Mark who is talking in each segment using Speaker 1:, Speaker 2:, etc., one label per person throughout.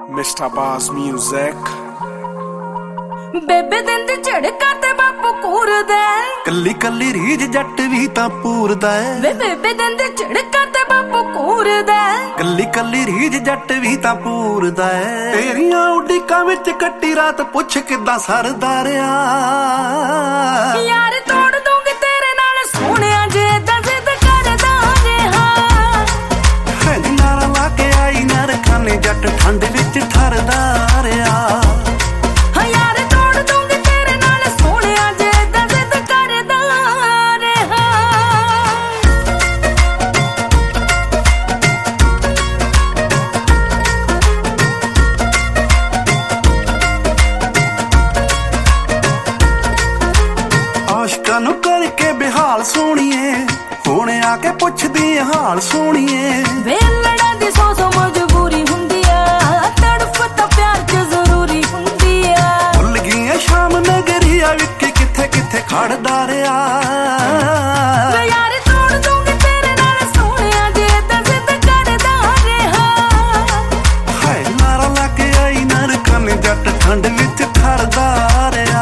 Speaker 1: Mr. Bass Music
Speaker 2: ਬੇਬੇ ਦਿੰਦੀ ਝੜਕਾ ਤੇ ਬਾਪੂ ਕੂਰਦਾ
Speaker 3: ਕੱਲੀ ਕੱਲੀ ਰੀਝ ਜੱਟ ਵੀ ਤਾਂ ਪੂਰਦਾ
Speaker 2: ਵੇ ਬੇਬੇ ਦਿੰਦੀ ਝੜਕਾ ਤੇ ਬਾਪੂ ਕੂਰਦਾ
Speaker 3: ਕੱਲੀ ਕੱਲੀ ਰੀਝ ਜੱਟ ਵੀ ਤਾਂ ਪੂਰਦਾ ਤੇਰੀਆਂ ਉਡੀਕਾਂ ਵਿੱਚ ਕੱਟੀ ਰਾਤ ਪੁੱਛ ਕਿੱਦਾਂ ਸਰਦਾ ਰਿਆ
Speaker 2: ਯਾਰ ਤੋੜ ਦੂੰਗੀ ਤੇਰੇ ਨਾਲ ਸੋਹਣਿਆ ਜੇ ਏਦਾਂ ਜ਼ਿੱਦ ਕਰਦਾ ਰਿਹਾ
Speaker 3: ਹੈ ਨਾਰਾ ਲਾ ਕੇ ਆਈ ਨਰ ਖਾਨੇ ਜੱਟ ਠੰਡ ਵਿੱਚ ਠਰਦਾ ਰਿਆ ਆਸ਼ਕਾਂ ਨੂੰ ਕਰਕੇ ਬਿਹਾਲ ਸੋਣੀਏ ਹੁਣ ਆ ਕੇ ਪੁੱਛਦੀ ਹਾਲ ਸੋਣੀਏ
Speaker 2: ਵੇ ਲੜਾਂ ਦੀ ਸੋ ਮਜਬੂਰੀ ਹੁੰਦੀ ਆ ਤੜਫ ਤਾਂ ਪਿਆਰ ਚ ਜ਼ਰੂਰੀ ਹੁੰਦੀ ਆ
Speaker 3: ਭੁੱਲ ਗਈਆਂ ਸ਼ਾਮ ਨਗਰੀਆ ਵਿੱਕੀ ਕਿੱਥੇ ਕਿੱਥੇ ਖੜਦਾ ਰਿਆ
Speaker 2: ਵੇ ਯਾਰ ਤੋੜ ਦੂੰਗੀ ਤੇਰੇ ਨਾਲ ਸੋਹਣਿਆ ਜੇ ਏਦਾਂ ਜ਼ਿੱਦ ਕਰਦਾ ਰਿਹਾ
Speaker 3: ਹਾਏ ਨਾਰਾ ਲਾ ਕੇ ਆਈ ਨਰ ਖਾਨੇ ਜੱਟ ਠੰਡ ਵਿੱਚ ਠਰਦਾ ਰਿਆ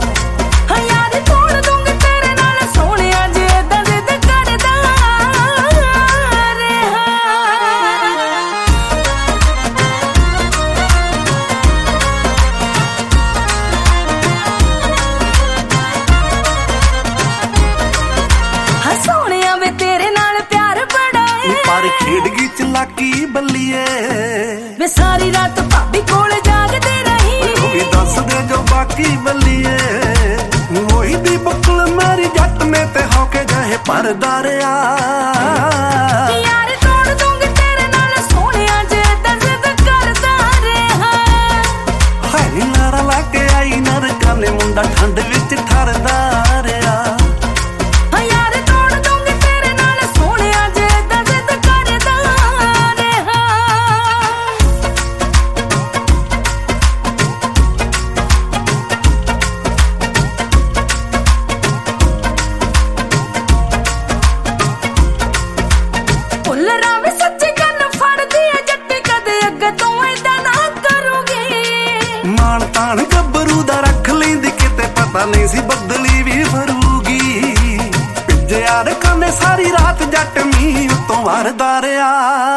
Speaker 3: ਪਰ ਖੇਡ ਗਈ ਚਲਾਕੀ ਬੱਲੀਏ
Speaker 2: ਵੇ ਸਾਰੀ ਰਾਤ ਭਾਬੀ ਕੋਲ ਜਾਗਦੇ ਰਹੀ
Speaker 3: ਉਹ ਵੀ ਦੱਸ ਦੇ ਜੋ ਬਾਕੀ ਬੱਲੀਏ ਉਹੀ ਦੀ ਬੁੱਕਲ ਮੇਰੀ ਜੱਟ ਨੇ ਤੇ ਹੋ ਕੇ ਜਾਏ ਪਰਦਾ ਰਿਆ
Speaker 2: ਯਾਰ ਤੋੜ ਦੂੰਗੀ ਤੇਰੇ ਨਾਲ ਸੋਹਣਿਆ ਜੇ ਏਦਾਂ ਜ਼ਿੱਦ ਕਰਦਾ ਰਿਹਾ
Speaker 3: ਹਾਏ ਨਾਰਾ ਲਾ ਕੇ ਆਈ ਨਰ ਕਾਨੇ ਮੁੰਡਾ ਠੰਡ ਵਿੱਚ ਠਰਦਾ ਰਿਆ ਮਾਣ ਤਾਣ ਗੱਭਰੂ ਦਾ ਰੱਖ ਲੈਂਦੀ ਕਿਤੇ ਪਤਾ ਨਹੀਂ ਸੀ ਬਦਲੀ ਵੀ ਫਰੂਗੀ ਪਿੱਜਿਆ ਰਕਾਨੇ ਸਾਰੀ ਰਾਤ ਜੱਟ ਮੀਂਹ ਉਤੋਂ ਵਰਦਾ ਰਿਆ